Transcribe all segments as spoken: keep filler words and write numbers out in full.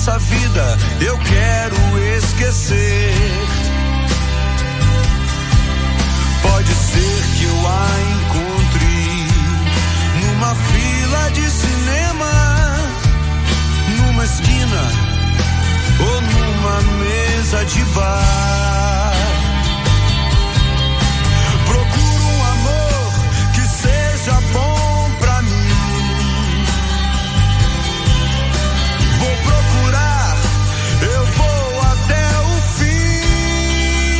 dessa vida eu quero esquecer. Pode ser que eu a encontre numa fila de cinema, numa esquina ou numa mesa de bar. Procuro um amor que seja bom pra mim. Vou procurar, eu vou até o fim.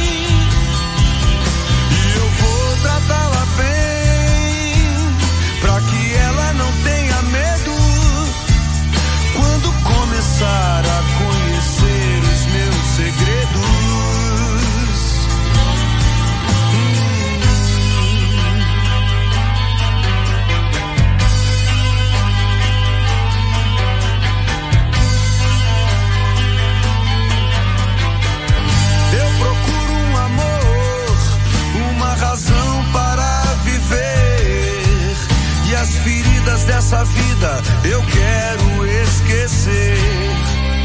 E eu vou tratá-la bem, pra que ela não tenha medo quando começar a conhecer os meus segredos. Eu procuro um amor, uma razão para viver, e as feridas dessa vida eu quero esquecer.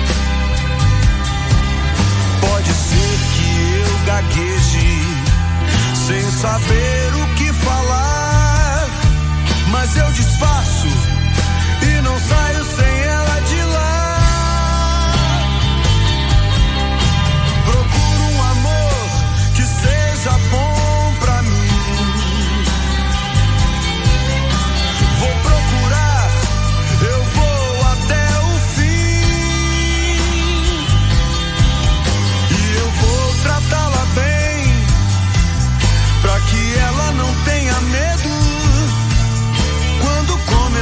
Pode ser que eu gagueje sem saber o que falar, mas eu disfarço e não saio sem ela de lá. Procuro um amor que seja bom pra mim. Vou procurar, eu vou até o fim. E eu vou tratá-la bem, pra que ela não tenha medo quando começar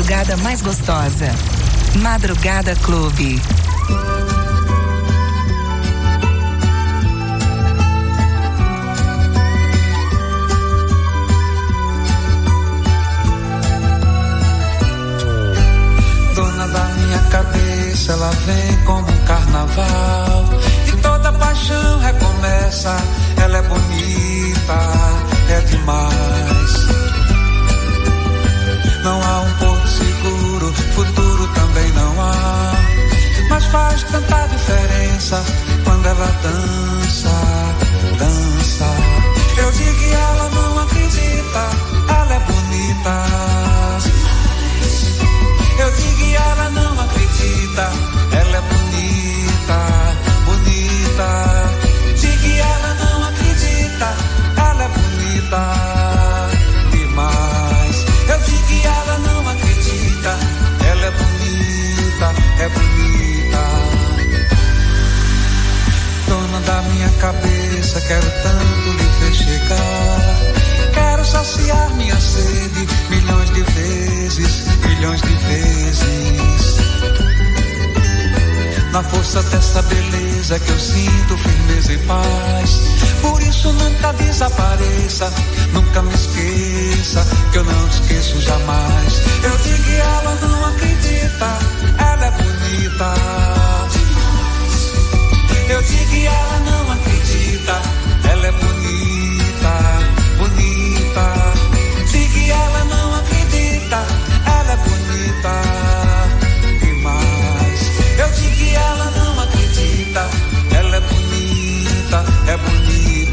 madrugada mais gostosa. Madrugada Clube. Dona da minha cabeça, ela vem como um carnaval e toda paixão recomeça. Ela é bonita, é demais. Não há um porto seguro, futuro também não há, mas faz tanta diferença quando ela dança, dança. Eu digo que ela não acredita, ela é bonita. Eu digo que ela não acredita, ela é bonita, bonita. Digo que ela não acredita, ela é bonita. Ela não acredita, ela é bonita, é bonita. Dona da minha cabeça, quero tanto lhe ver chegar. Quero saciar minha sede milhões de vezes, milhões de vezes. Na força dessa beleza que eu sinto firmeza e paz. Por isso nunca desapareça, nunca me esqueça, que eu não esqueço jamais. Eu digo que ela não acredita, ela é bonita. Eu digo que ela não acredita, ela é bonita, bonita. Digo que ela não acredita, ela é bonita demais. Eu digo que ela não acredita, ela é bonita, é bonita.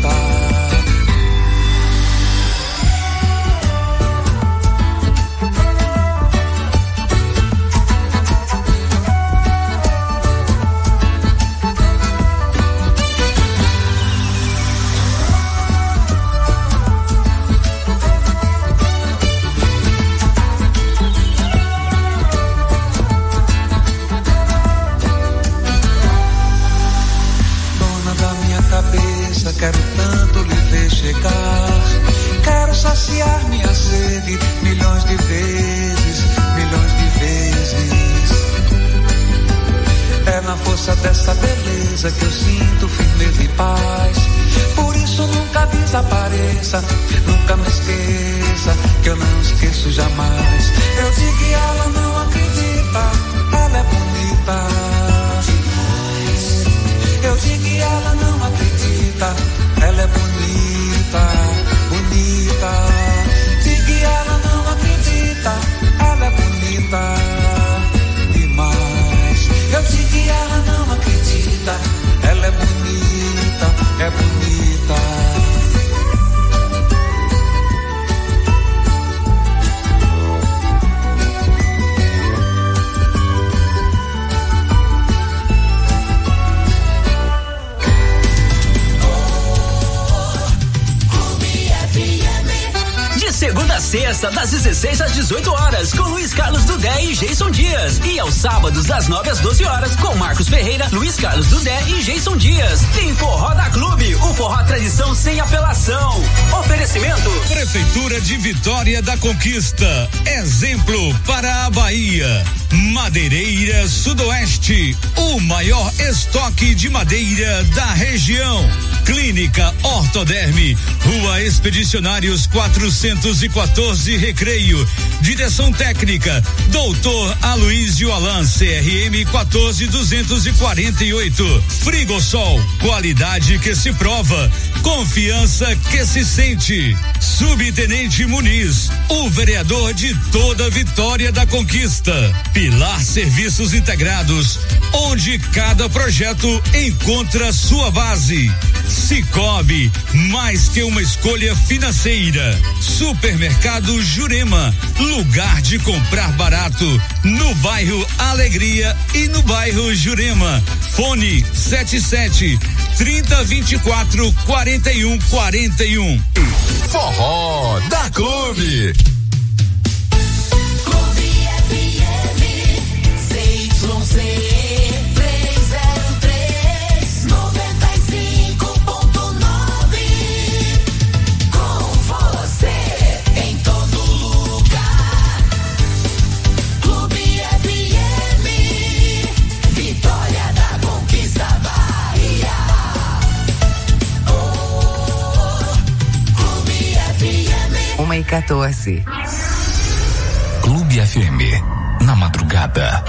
Quero tanto lhe ver chegar. Quero saciar minha sede milhões de vezes, milhões de vezes. É na força dessa beleza que eu sinto firmeza e paz. Por isso nunca desapareça, nunca me esqueça, que eu não esqueço jamais. Eu digo que ela não acredita, ela é bonita. Eu digo que ela não acredita, ela é bonita, bonita. Digo que ela não acredita, ela é bonita demais. Eu digo que ela não acredita, ela é bonita, é bonita. Segunda a sexta, das dezesseis às dezoito horas, com Luiz Carlos Dudé e Jason Dias. E aos sábados, das nove às doze horas, com Marcos Ferreira, Luiz Carlos Dudé e Jason Dias. Tem Forró da Clube, o forró tradição sem apelação. Oferecimento: Prefeitura de Vitória da Conquista. Exemplo para a Bahia. Madeireira Sudoeste, o maior estoque de madeira da região. Clínica Ortoderme, Rua Expedicionários quatrocentos e quatorze, Recreio. Direção técnica, doutor Aloísio Alan, C R M quatorze duzentos e quarenta e oito. Frigosol, qualidade que se prova, confiança que se sente. Subtenente Muniz, o vereador de toda Vitória da Conquista. Pilar Serviços Integrados, onde cada projeto encontra sua base. Cicobi, mais que uma escolha financeira. Supermercado Jurema, lugar de comprar barato, no bairro Alegria e no bairro Jurema. Fone sete sete, trinta, vinte e quatro, quarenta e um, quarenta e um. Forró da Clube. Clube F M, C Y Z. quatorze. Clube F M, na madrugada.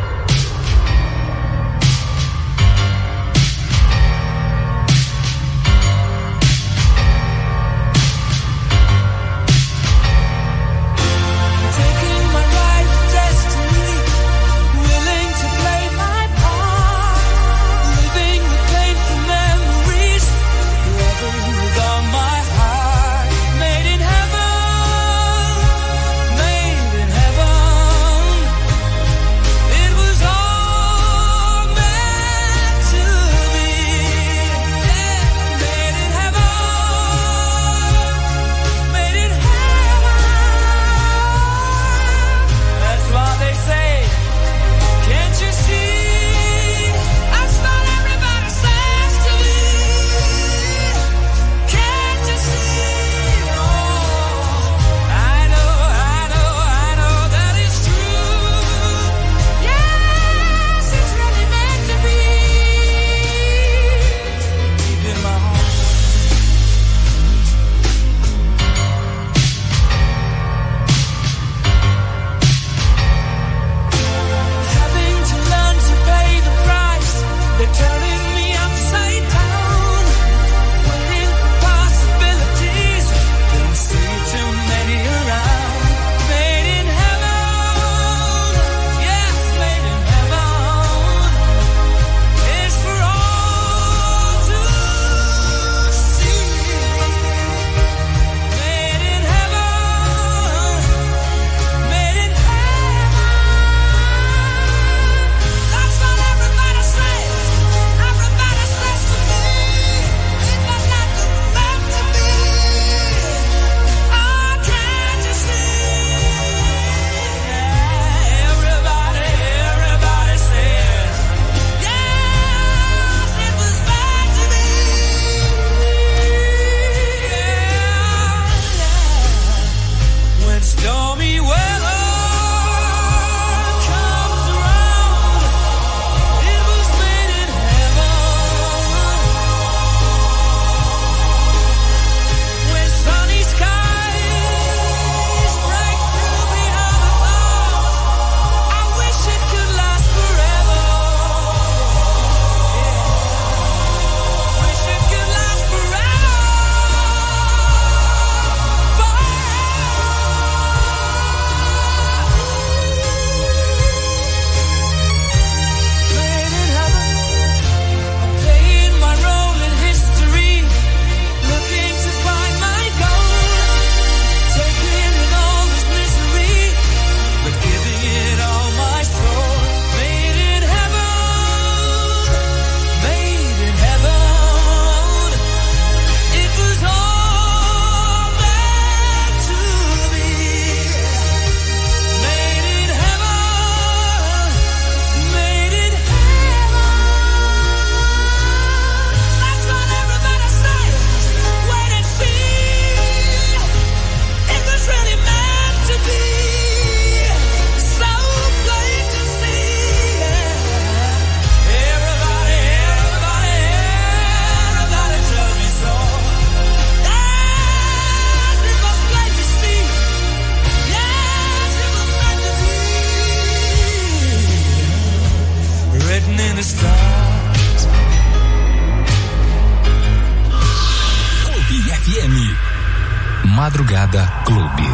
Madrugada Clube.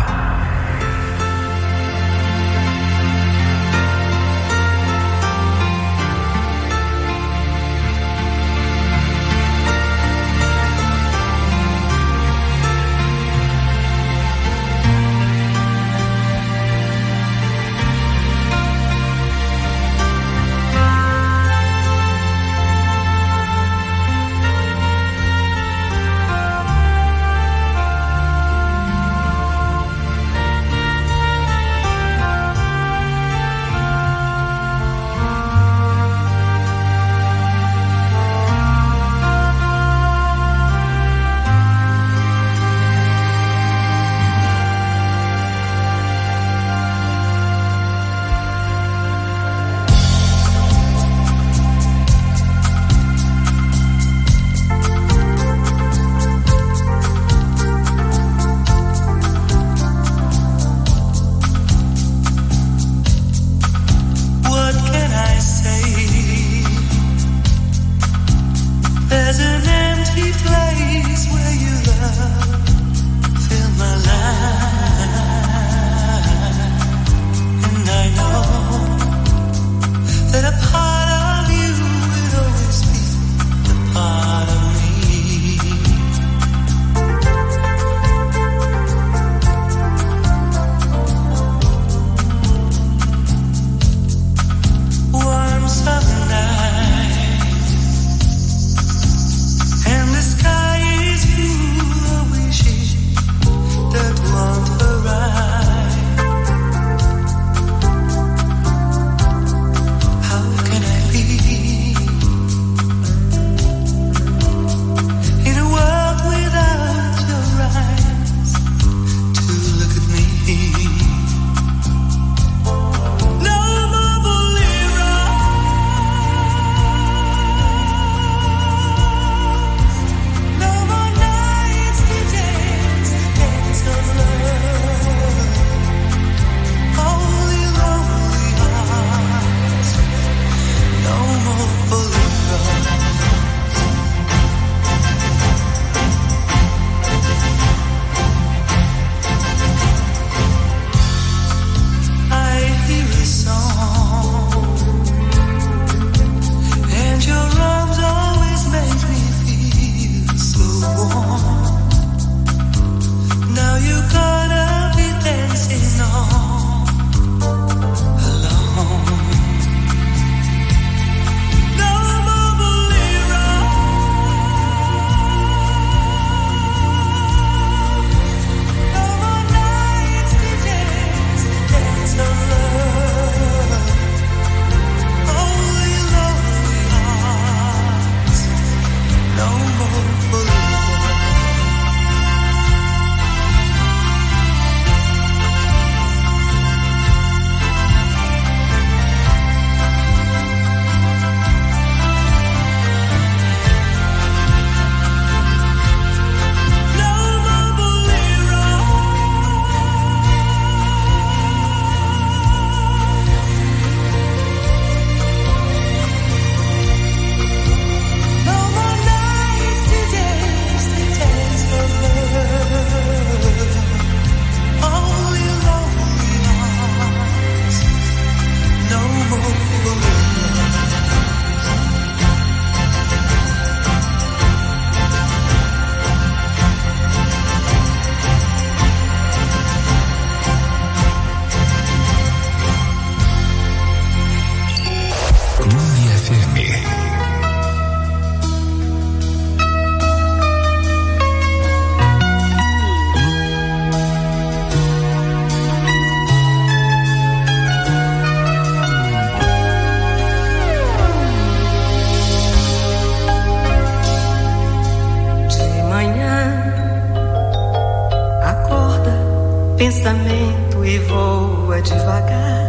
pensamento e voa devagar.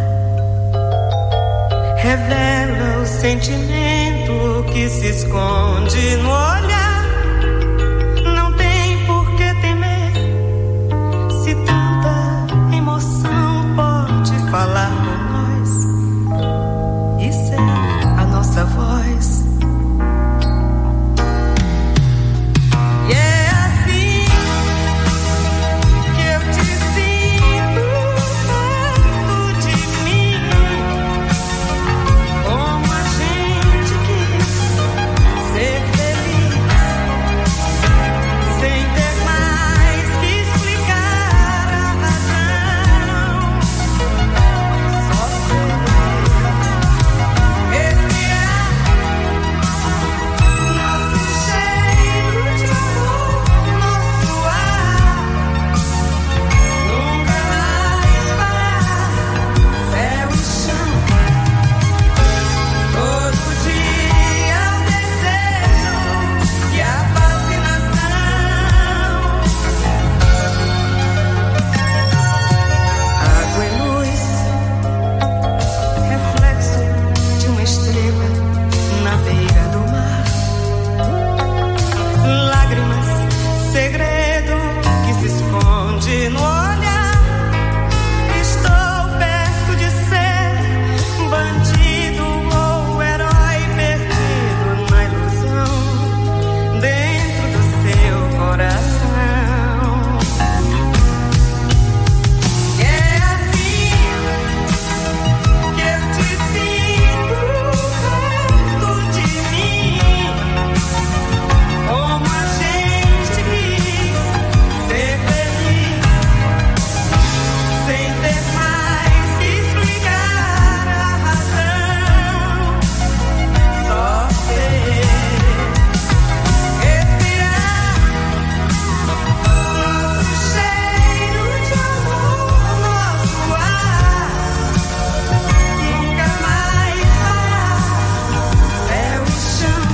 Revela o sentimento que se esconde no olhar. Não tem por que temer, se tanta emoção pode falar por nós e ser a nossa voz. E é assim que eu te sinto perto de mim, como a gente quis ser feliz, sem ter mais que explicar a razão. Só ser, respirar nosso cheiro de amor, nosso ar, nunca mais parar, céu e chão. Todo dia o desejo e a fascinação. Água e luz, reflexo de uma estrela na beira do mar. Lágrimas, segredo que se esconde no olhar. Estou perto de ser bandido ou herói perdido na ilusão, dentro do seu coração. E é assim que eu te sinto perto de mim, como a gente quis ser feliz, sem ter mais que explicar a razão. Só ser, respirar nosso cheiro de amor, nosso ar, nunca mais parar, céu e chão.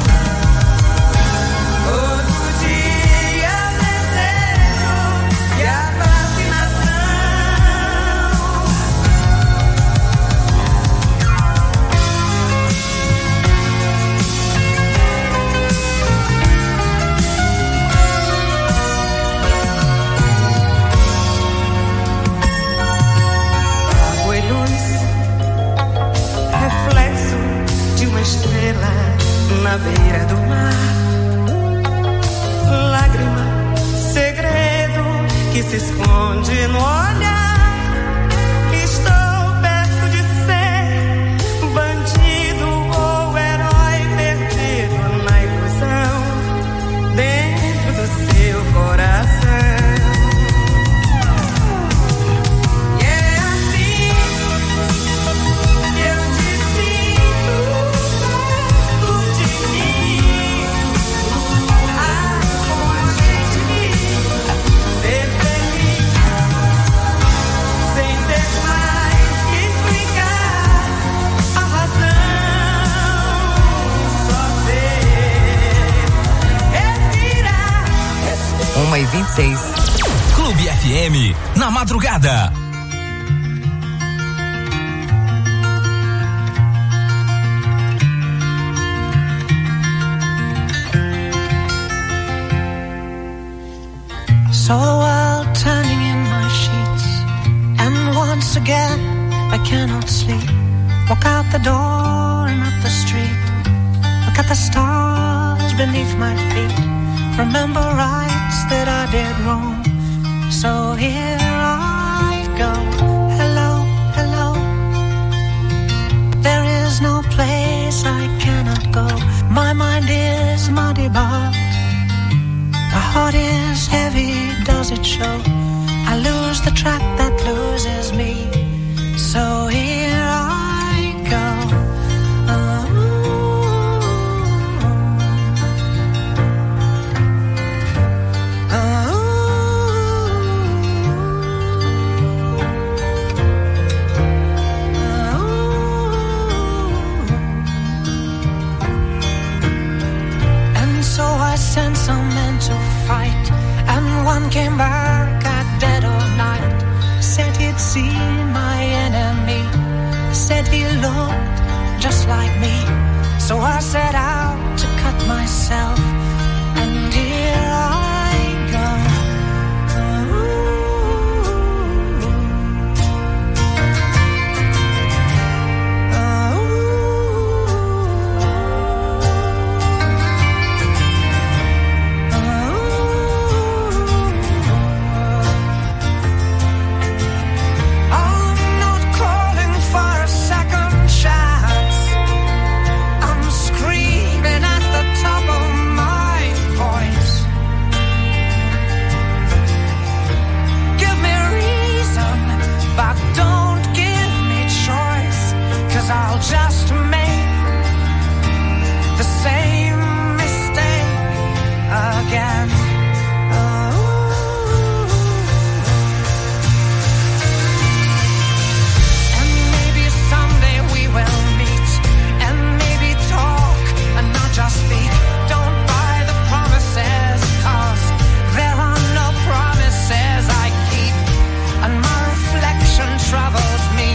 Todo dia desejo e a fascinação. Água e luz, reflexo de uma estrela na beira do mar. Lágrima, segredo que se esconde no olhar. Estou perto de ser bandido ou herói perdido na ilusão, dentro do seu coração. E é assim que eu te sinto perto de mim, ah, como a gente quis ser feliz, sem ter mais que explicar a razão. Só ser, respirar. uma e vinte e seis. Clube F M, na madrugada. Saw the world turning in my sheets, and once again I cannot sleep. Walk out the door and up the street, look at the stars beneath my feet. Remember rights that I did wrong, so here I go. Hello, hello. There is no place I cannot go. My mind is muddy, but my heart is heavy, does it show? I lose the track that loses me, so here I go. Oh. Oh. Oh. And so I sent some men to fight, and one came back at dead of night, said he looked just like me. So I set out to cut myself, and here I go. I'll just make the same mistake again. Oh. And maybe someday we will meet, and maybe talk and not just speak. Don't buy the promises, 'cause there are no promises I keep, and my reflection troubles me.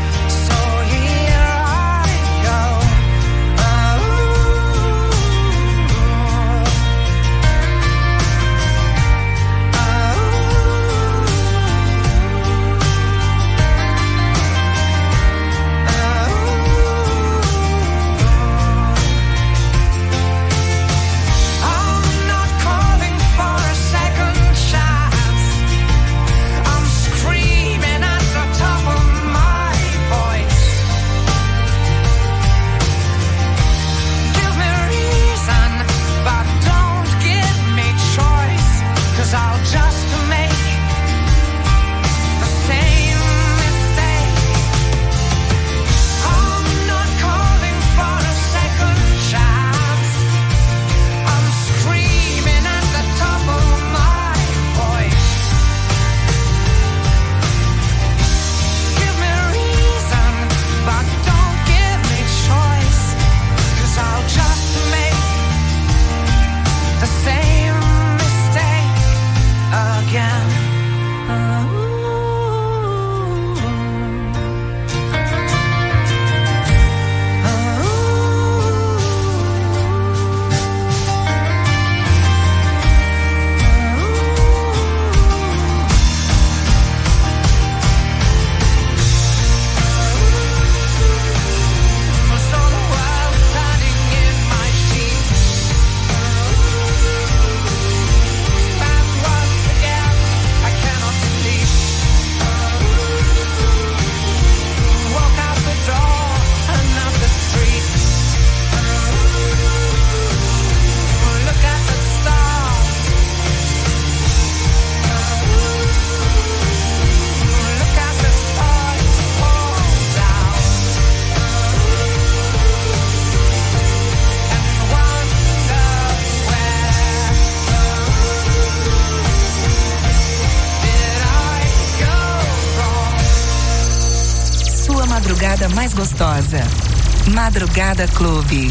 Madrugada mais gostosa. Madrugada Clube.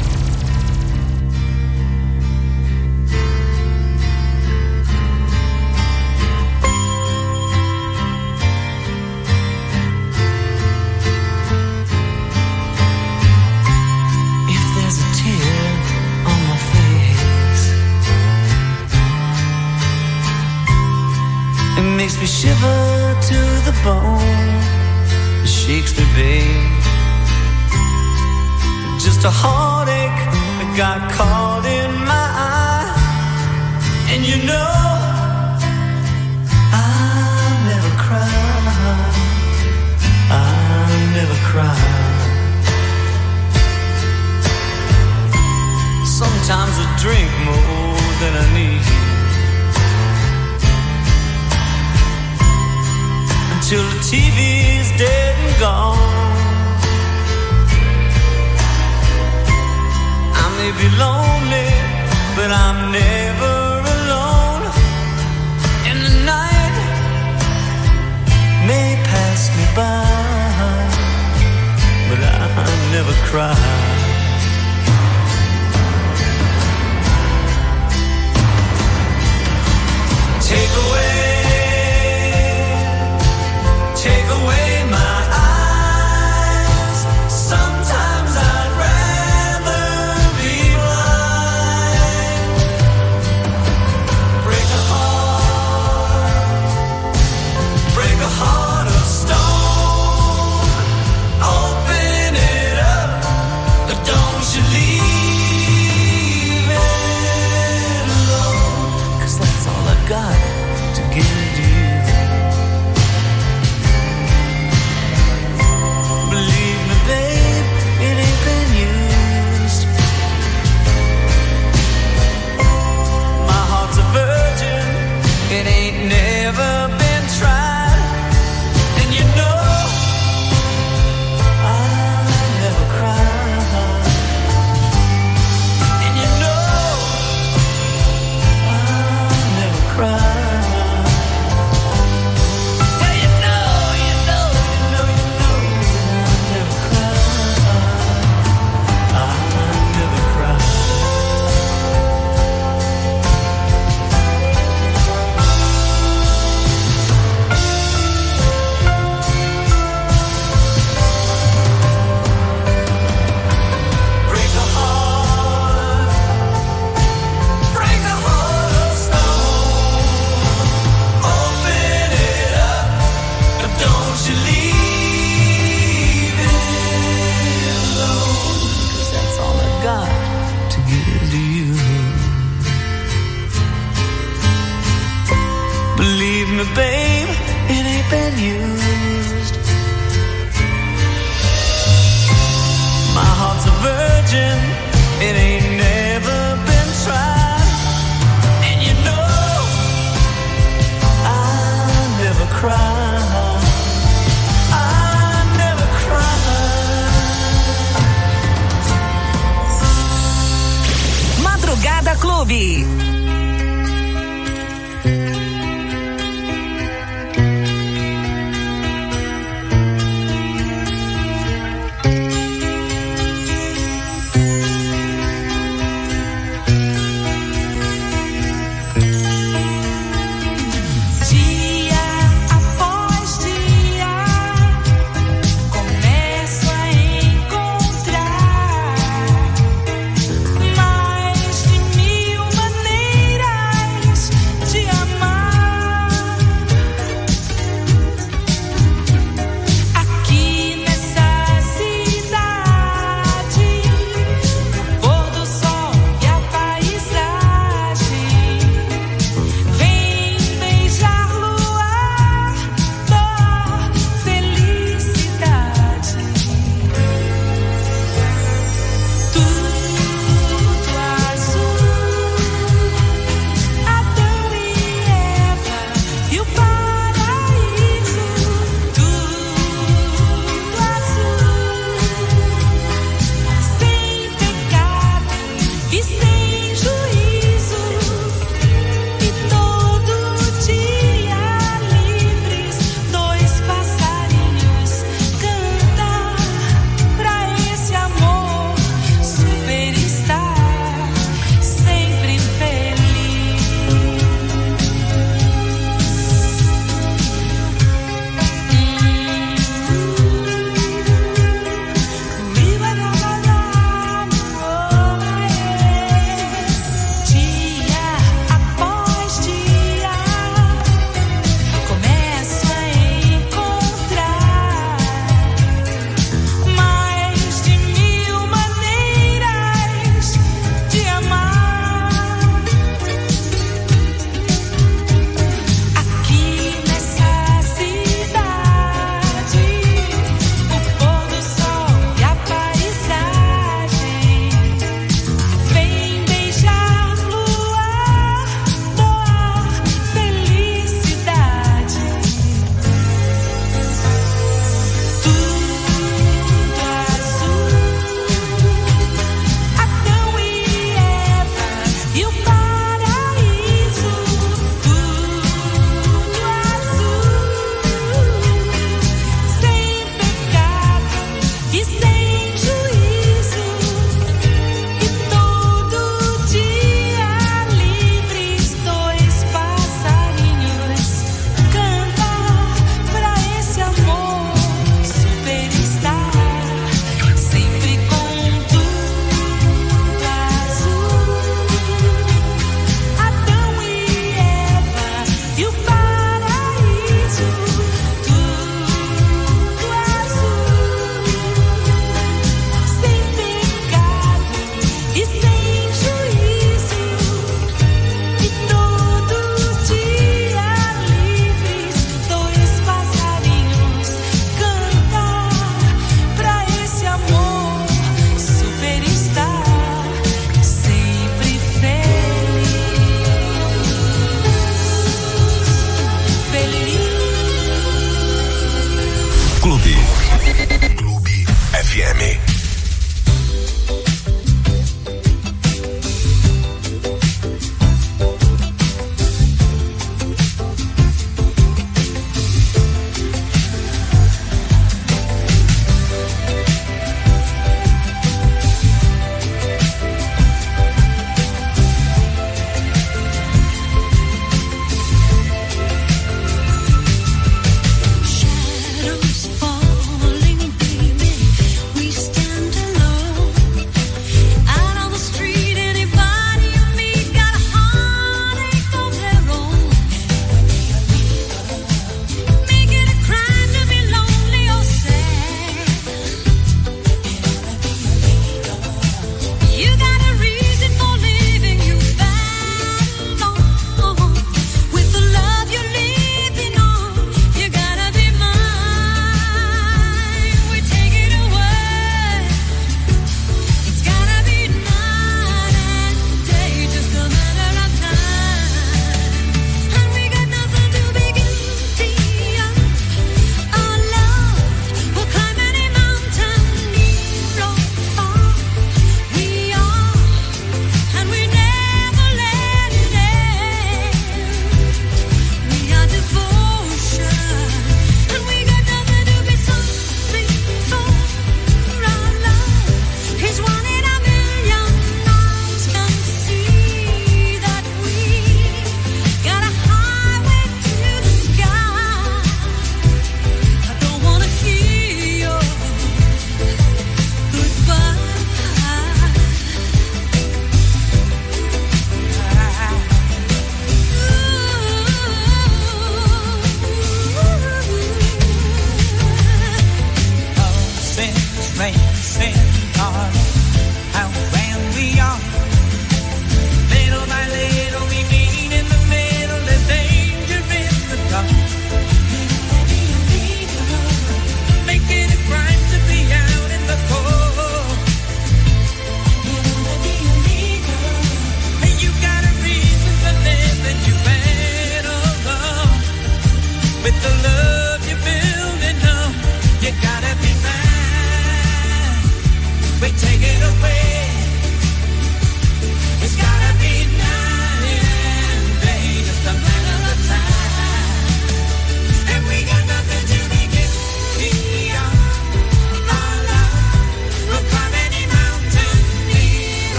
Makes me shiver to the bone, it shakes me, babe. Just a heartache that got caught in my eye. And you know I never cry, I never cry. Sometimes I drink more than I need, till the T V's dead and gone. I may be lonely, but I'm never alone. And the night may pass me by, but I never cry. Take away, take away my eyes. babe, it ain't been used. My heart's a virgin, it ain't never been tried. And you know, I never cry. I never cry. Madrugada Clube.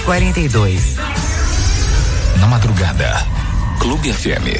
quarenta e dois. Na madrugada, Clube F M.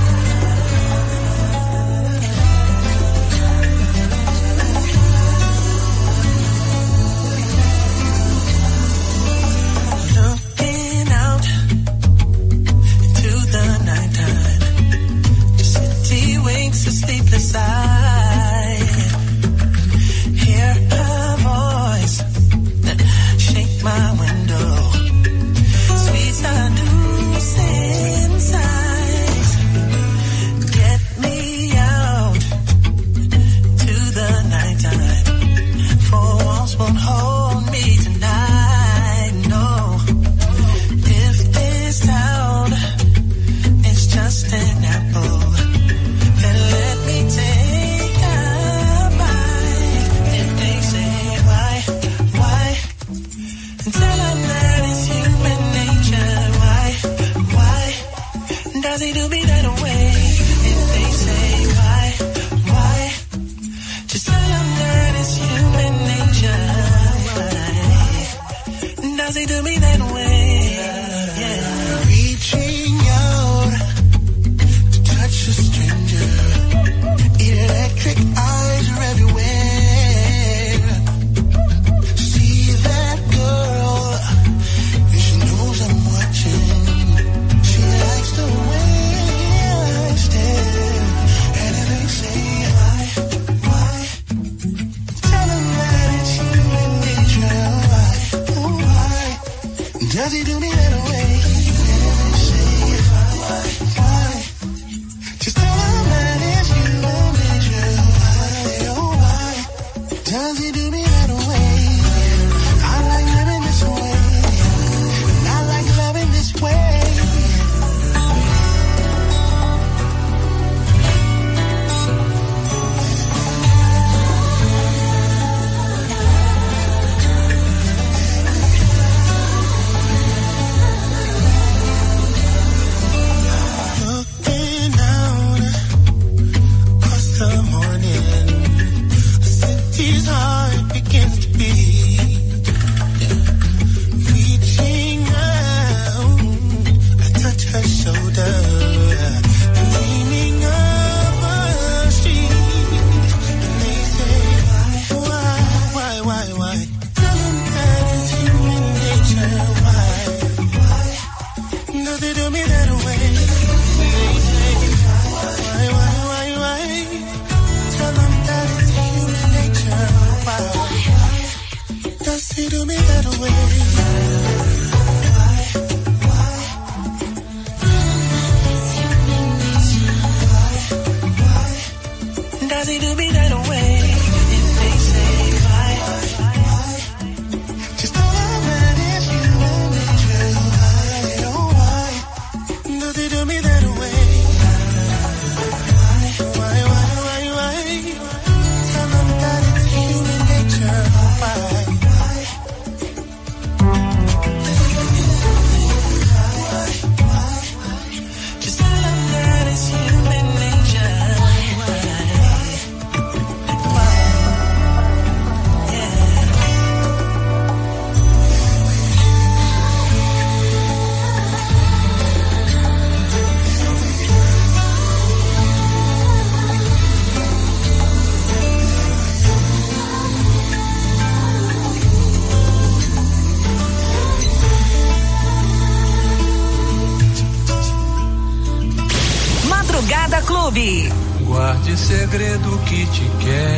Guarde segredo que te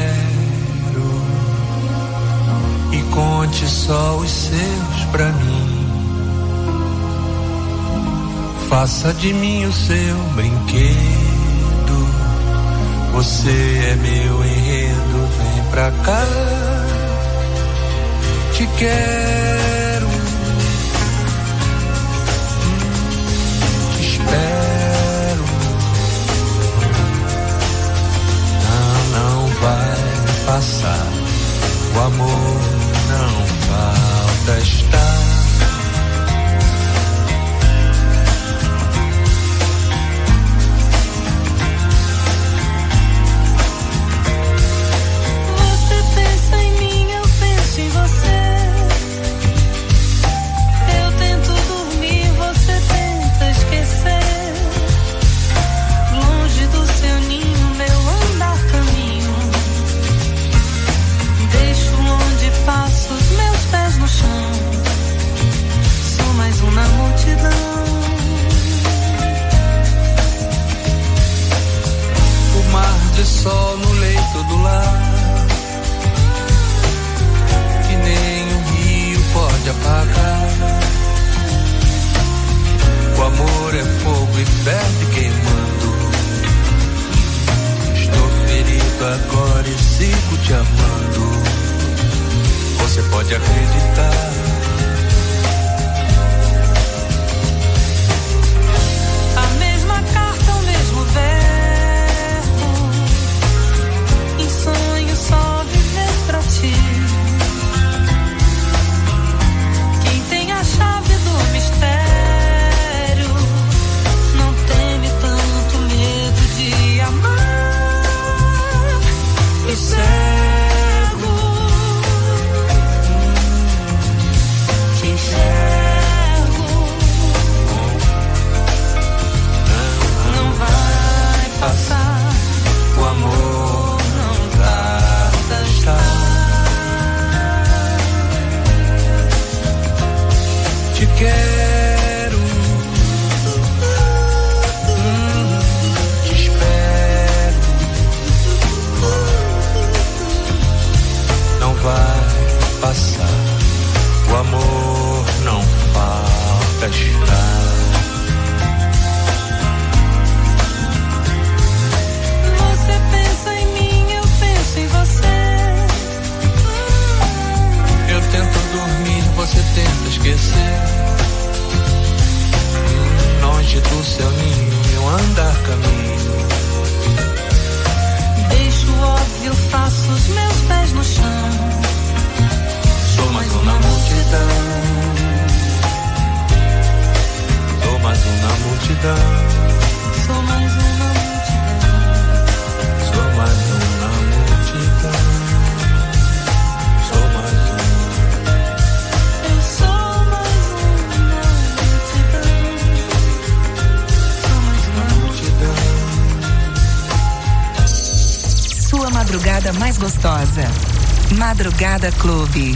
quero e conte só os seus pra mim. Faça de mim o seu brinquedo. Você é meu enredo, vem pra cá. Te quero, te espero. Não vai passar, o amor não falta estar. Você pensa em mim, eu penso em você. Eu te amando. Você pode acreditar. A mesma carta, o mesmo verbo. Em sonho só viver pra ti. Quem tem a chave do mistério não teme tanto medo de amar. E cego te enxergo. Não vai passar. O amor não tarda a estar. Te quero, hum, te espero. Não vai passar. O amor não falta estar. Você pensa em mim, eu penso em você. Eu tento dormir, você tenta esquecer. Hum, Longe do seu ninho, eu andar caminho. Deixo o óbvio, faço os meus pés no chão. Sou mais um na multidão. Sou mais um na multidão. Sou mais um na multidão. Sou mais um na multidão. Sou mais um. Eu sou mais um na multidão. Sou mais um na multidão. Sua madrugada mais gostosa. Madrugada Clube.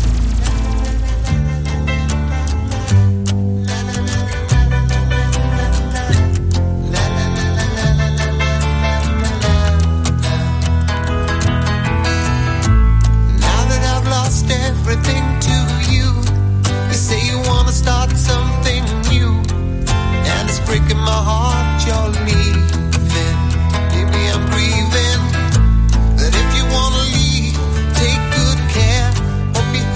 Now that I've lost everything to you, you say you wanna start something new, and it's breaking my heart you're leaving. Maybe I'm grieving that if you wanna leave, take good care or be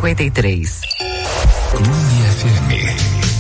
cinquenta e três. Clube F M.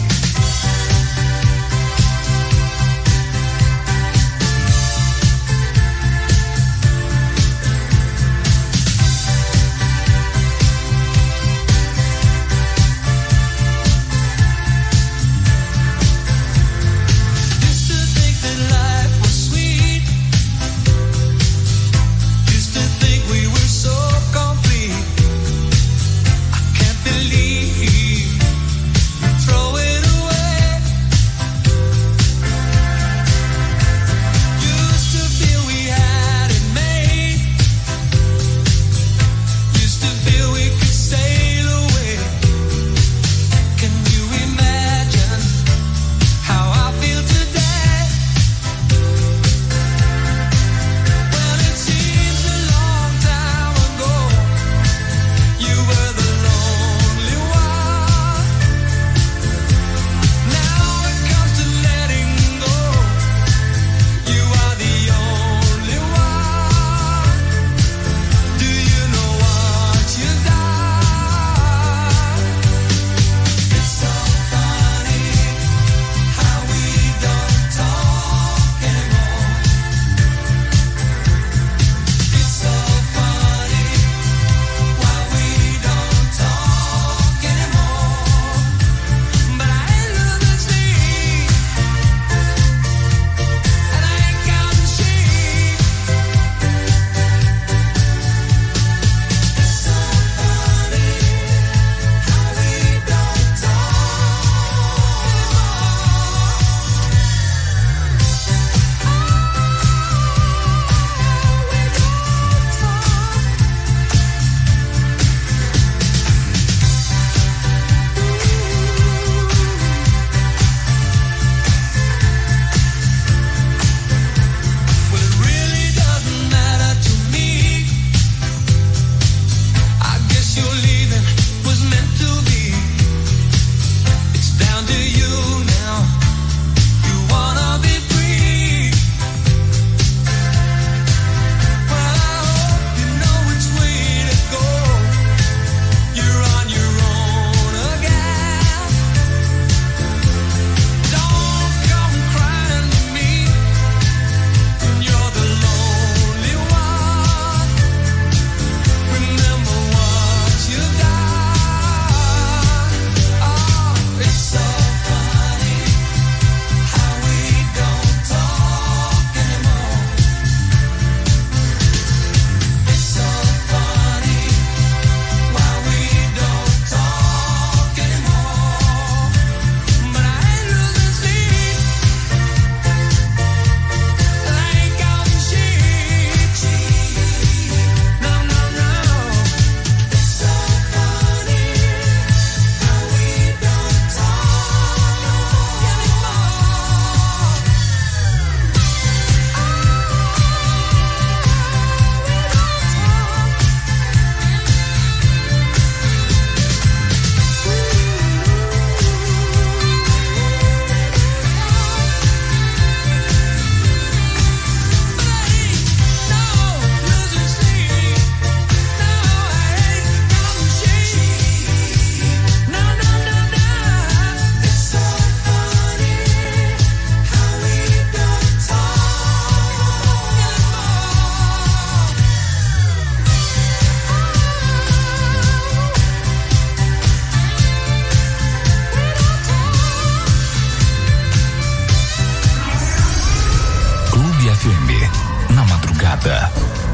Madrugada.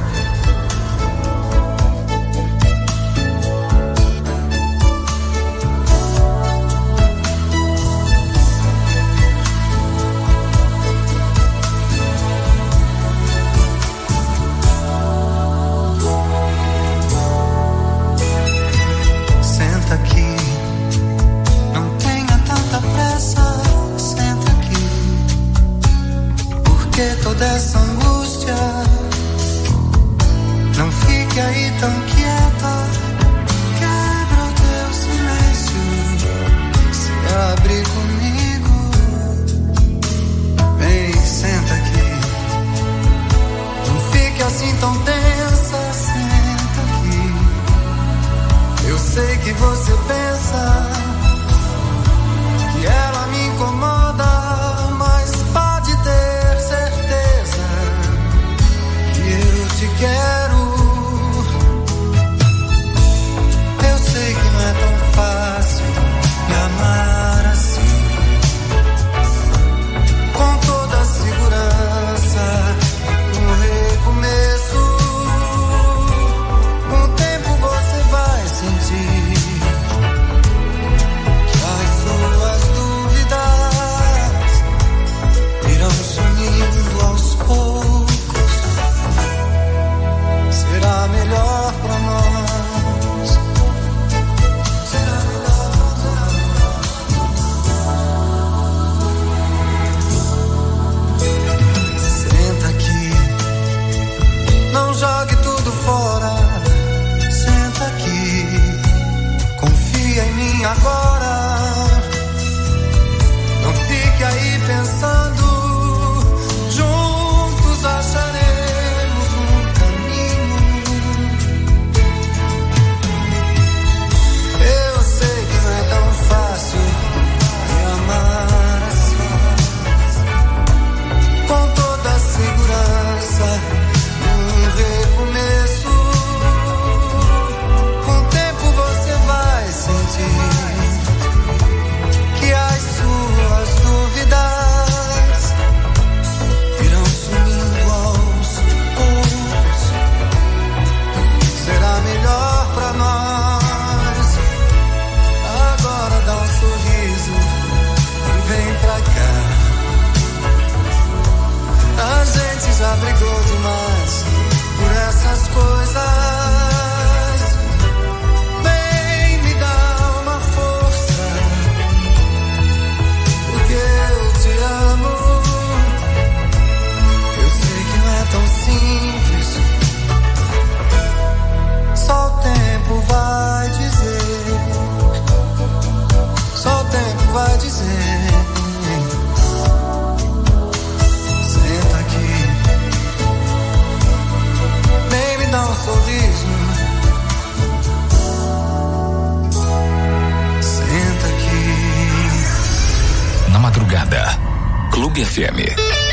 Senta aqui, não tenha tanta pressa. Senta aqui, porque toda essa angústia. Não fique aí tão quieta. Quebra o teu silêncio, se abre comigo. Vem, senta aqui. Não fique assim tão tensa. Senta aqui. Eu sei que você você pensa que ela me incomoda, mas pode ter certeza que eu te quero. Eu sei que não é tão fácil me amar assim, com toda a segurança, um recomeço. Com o tempo você vai sentir que as suas dúvidas irão sumindo aos poucos. Será melhor pra nós. Será melhor pra nós. Senta aqui, não jogue tudo fora. Senta aqui, confia em mim agora. Não fique aí pensando, juntos acharemos um caminho. Eu sei que não é tão fácil me amar assim, com toda a segurança, um recomeço. Com o tempo você vai sentir que as suas dúvidas irão sumindo aos poucos. Será melhor pra nós. Agora dá um sorriso e vem pra cá. A gente já brigou demais por essas coisas. Vem me dar uma força, porque eu te amo. Eu sei que não é tão simples, só o tempo vai dizer. Só o tempo vai dizer. Senta aqui, vem me dar um sorriso. Senta aqui. Na madrugada, Clube F M.